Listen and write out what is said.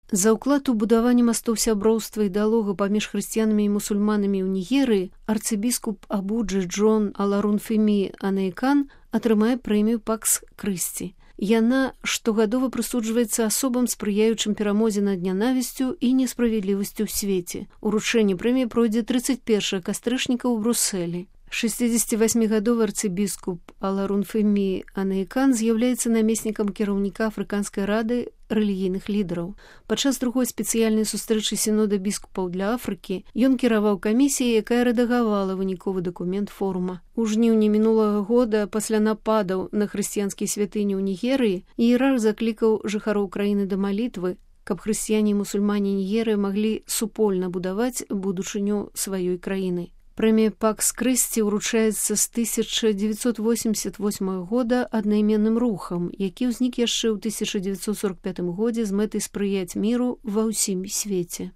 За ўклад у будаванне мастоў сяброўства і дыалога паміж хрысціянамі і мусульманамі ў Нігерыі арцыбіскуп Абуджы Джон Аларунфемі Анейкан атрымае прэмію Пакс Крысці. Яна штогадова прысуджваецца асобам, спрыяючым перамозе над нянавісцю і несправядлівасцю ў свеце. Уручэнне прэміі пройдзе 31 кастрычніка ў Брусэлі. 68-гадовы арцыбіскуп Аларунфемі Анейкан з'яўляецца намеснікам кіраўніка Афрыканскай рады рэлігійных лідараў. Падчас другой спецыяльнай сустрэчы сінода біскупаў для Афрыкі ён кіраваў камісіяй, якая рэдагавала выніковы дакумент форума. У жніўні мінулага года, пасля нападаў на хрысціянскія святыні ў Нігерыі, іерарх заклікаў жыхароў краіны да малітвы, каб хрысціяне і мусульмане Нігерыі маглі супольна будаваць будучыню сваёй краіны. Прэмія Пакс Крысці ўручаецца з 1988 года аднайменным рухам, які ўзнік яшчэ ў 1945 годзе з мэтай спрыяць міру ва ўсім свеце.